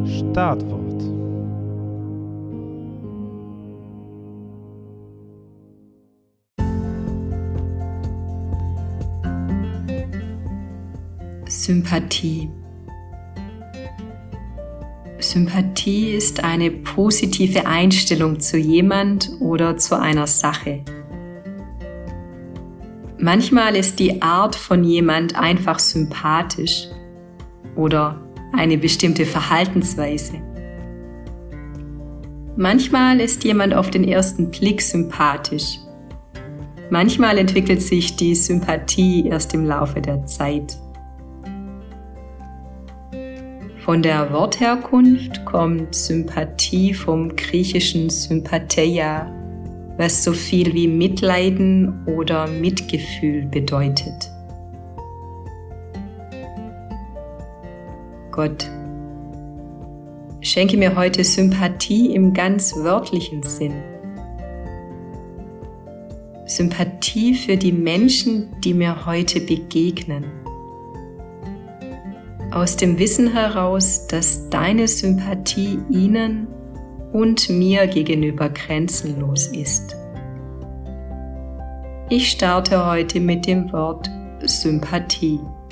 Startwort. Sympathie. Sympathie ist eine positive Einstellung zu jemand oder zu einer Sache. Manchmal ist die Art von jemand einfach sympathisch oder eine bestimmte Verhaltensweise. Manchmal ist jemand auf den ersten Blick sympathisch. Manchmal entwickelt sich die Sympathie erst im Laufe der Zeit. Von der Wortherkunft kommt Sympathie vom griechischen Sympatheia, was so viel wie Mitleiden oder Mitgefühl bedeutet. Gott, schenke mir heute Sympathie im ganz wörtlichen Sinn. Sympathie für die Menschen, die mir heute begegnen. Aus dem Wissen heraus, dass deine Sympathie ihnen und mir gegenüber grenzenlos ist. Ich starte heute mit dem Wort Sympathie.